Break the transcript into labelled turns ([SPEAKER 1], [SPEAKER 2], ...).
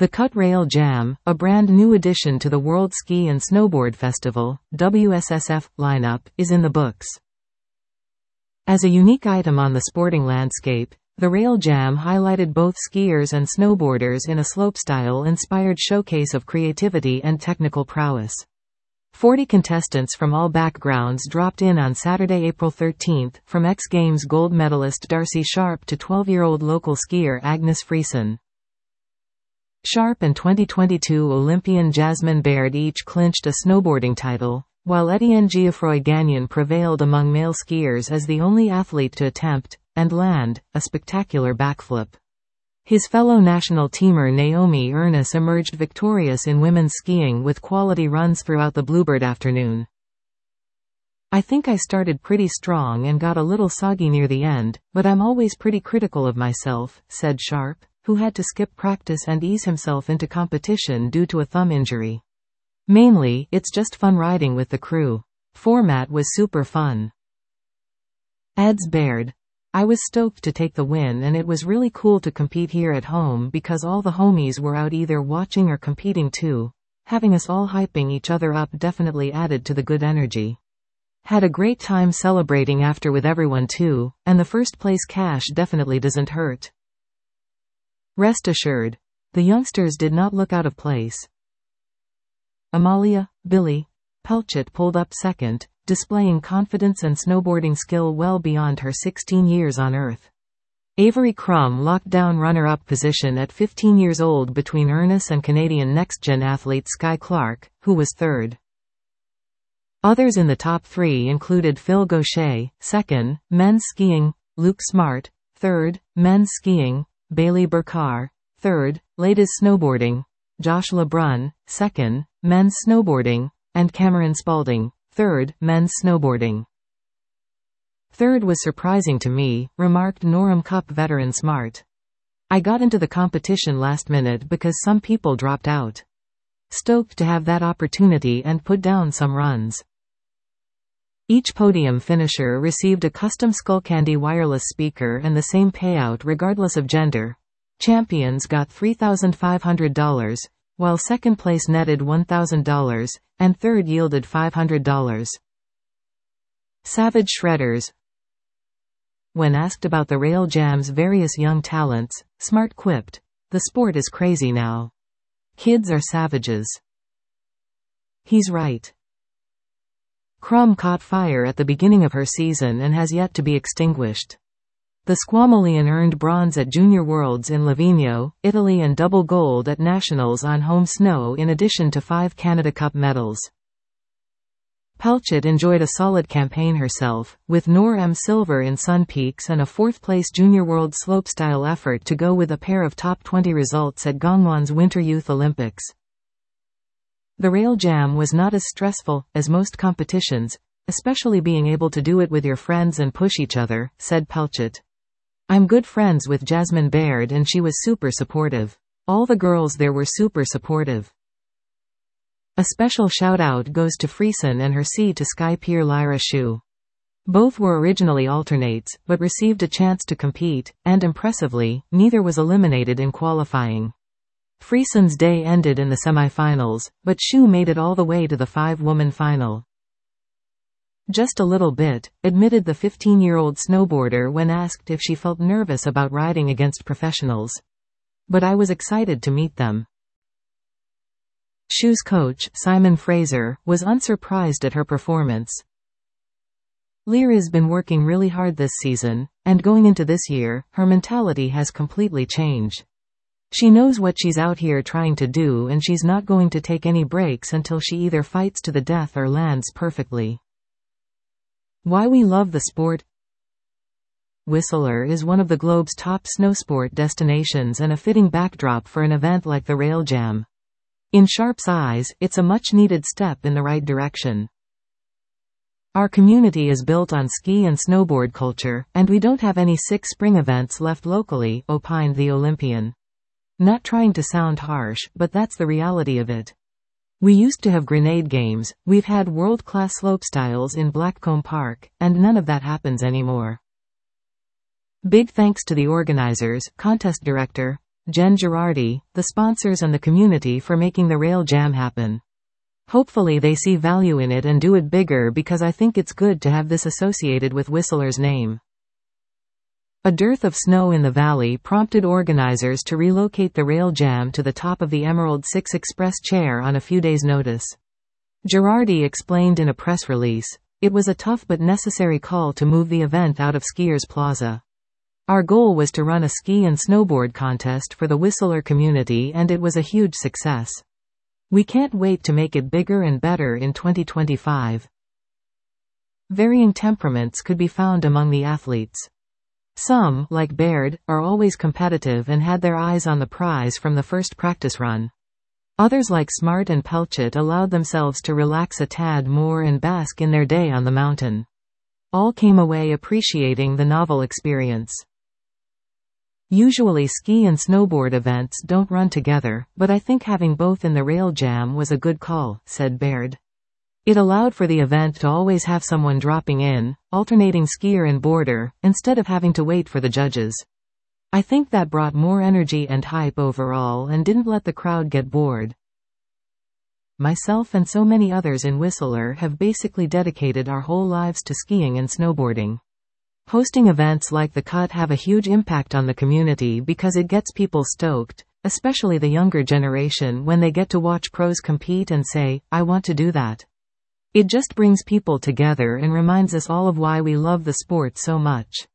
[SPEAKER 1] The Cut Rail Jam, a brand new addition to the World Ski and Snowboard Festival, WSSF, lineup, is in the books. As a unique item on the sporting landscape, the Rail Jam highlighted both skiers and snowboarders in a slopestyle-inspired showcase of creativity and technical prowess. 40 contestants from all backgrounds dropped in on Saturday, April 13, from X Games gold medalist Darcy Sharp to 12-year-old local skier Agnes Friesen. Sharp and 2022 Olympian Jasmine Baird each clinched a snowboarding title, while Etienne Geoffroy-Gagnon prevailed among male skiers as the only athlete to attempt, and land, a spectacular backflip. His fellow national teamer Naomi Ernest emerged victorious in women's skiing with quality runs throughout the Bluebird afternoon. "I think I started pretty strong and got a little soggy near the end, but I'm always pretty critical of myself," said Sharp, who had to skip practice and ease himself into competition due to a thumb injury. "Mainly, it's just fun riding with the crew. Format was super fun." Adds Baird. "I was stoked to take the win and it was really cool to compete here at home because all the homies were out either watching or competing too. Having us all hyping each other up definitely added to the good energy. Had a great time celebrating after with everyone too, and the first place cash definitely doesn't hurt." Rest assured, the youngsters did not look out of place. Amalia, Billy, Pelchat pulled up second, displaying confidence and snowboarding skill well beyond her 16 years on Earth. Avery Crum locked down runner-up position at 15 years old between Ernest and Canadian next-gen athlete Sky Clark, who was third. Others in the top three included Phil Gaucher, second, men's skiing, Luke Smart, third, men's skiing, Bailey Burkar, third, ladies snowboarding, Josh LeBrun, second, men's snowboarding, and Cameron Spalding, third, men's snowboarding. "Third was surprising to me," remarked Norham Cup veteran Smart. "I got into the competition last minute because some people dropped out. Stoked to have that opportunity and put down some runs." Each podium finisher received a custom Skullcandy wireless speaker and the same payout regardless of gender. Champions got $3,500, while second place netted $1,000, and third yielded $500. Savage Shredders. When asked about the Rail Jam's various young talents, Smart quipped, "The sport is crazy now. Kids are savages." He's right. Crum caught fire at the beginning of her season and has yet to be extinguished. The Squamolian earned bronze at Junior Worlds in Livigno, Italy and double gold at Nationals on home snow in addition to 5 Canada Cup medals. Pelchat enjoyed a solid campaign herself, with Nor M silver in Sun Peaks and a 4th-place Junior World slopestyle effort to go with a pair of top 20 results at Gangwon's Winter Youth Olympics. The Rail Jam was not as stressful as most competitions, especially being able to do it with your friends and push each other, said Pelchat. "I'm good friends with Jasmine Baird and she was super supportive. All the girls there were super supportive." A special shout-out goes to Friesen and her C to Sky peer Lyra Shu. Both were originally alternates, but received a chance to compete, and impressively, neither was eliminated in qualifying. Friesen's day ended in the semi-finals, but Shu made it all the way to the 5-woman final. "Just a little bit," admitted the 15-year-old snowboarder when asked if she felt nervous about riding against professionals. "But I was excited to meet them." Shu's coach, Simon Fraser, was unsurprised at her performance. "Lyra's been working really hard this season, and going into this year, her mentality has completely changed. She knows what she's out here trying to do and she's not going to take any breaks until she either fights to the death or lands perfectly." Why we love the sport. Whistler is one of the globe's top snowsport destinations and a fitting backdrop for an event like the Rail Jam. In Sharp's eyes, it's a much-needed step in the right direction. "Our community is built on ski and snowboard culture, and we don't have any sick spring events left locally," opined the Olympian. "Not trying to sound harsh, but that's the reality of it. We used to have Grenade Games, we've had world-class slopestyles in Blackcomb Park, and none of that happens anymore." Big thanks to the organizers, contest director, Jen Girardi, the sponsors and the community for making the Rail Jam happen. Hopefully they see value in it and do it bigger, because I think it's good to have this associated with Whistler's name. A dearth of snow in the valley prompted organizers to relocate the Rail Jam to the top of the Emerald 6 Express chair on a few days' notice. Girardi explained in a press release, "It was a tough but necessary call to move the event out of Skiers Plaza. Our goal was to run a ski and snowboard contest for the Whistler community, and it was a huge success. We can't wait to make it bigger and better in 2025." Varying temperaments could be found among the athletes. Some, like Baird, are always competitive and had their eyes on the prize from the first practice run. Others like Smart and Pelchet allowed themselves to relax a tad more and bask in their day on the mountain. All came away appreciating the novel experience. Usually ski and snowboard events don't run together, but I think having both in the Rail Jam was a good call, said Baird. It allowed for the event to always have someone dropping in, alternating skier and boarder, instead of having to wait for the judges. I think that brought more energy and hype overall and didn't let the crowd get bored. Myself and so many others in Whistler have basically dedicated our whole lives to skiing and snowboarding. Hosting events like The Cut have a huge impact on the community because it gets people stoked, especially the younger generation, when they get to watch pros compete and say, "I want to do that." It just brings people together and reminds us all of why we love the sport so much.